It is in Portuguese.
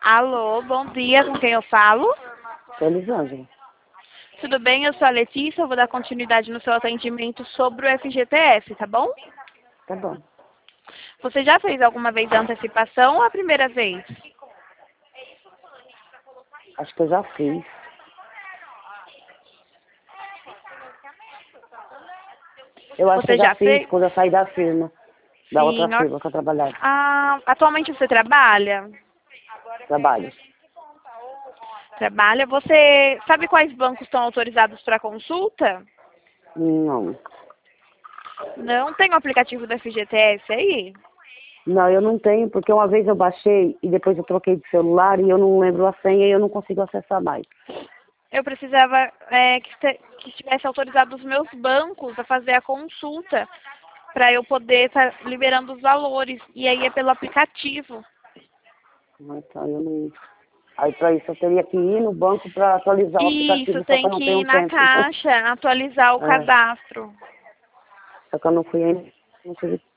Alô, bom dia, com quem eu falo? Sou Elisângela. Tudo bem? Eu sou a Letícia, eu vou dar continuidade no seu atendimento sobre o FGTS, tá bom? Tá bom. Você já fez alguma vez a antecipação ou a primeira vez? Acho que eu já fiz. Eu acho que Você eu já já fiz fez? quando eu saí da firma. Da outra Sim. firma que eu trabalhava. Atualmente você trabalha? Trabalho. Trabalha. Você sabe quais bancos estão autorizados para consulta? Não. Não tem o aplicativo do FGTS aí? Não, eu não tenho, porque uma vez eu baixei e depois eu troquei de celular e eu não lembro a senha e eu não consigo acessar mais. Eu precisava que estivesse autorizado os meus bancos a fazer a consulta para eu poder estar liberando os valores. E aí é pelo aplicativo. Então eu não. Aí para isso eu teria que ir no banco para atualizar o Isso, aplicativo, só que tem eu não que ir tenho na tempo. caixa, atualizar o É, cadastro. só que eu não fui ainda. Não tive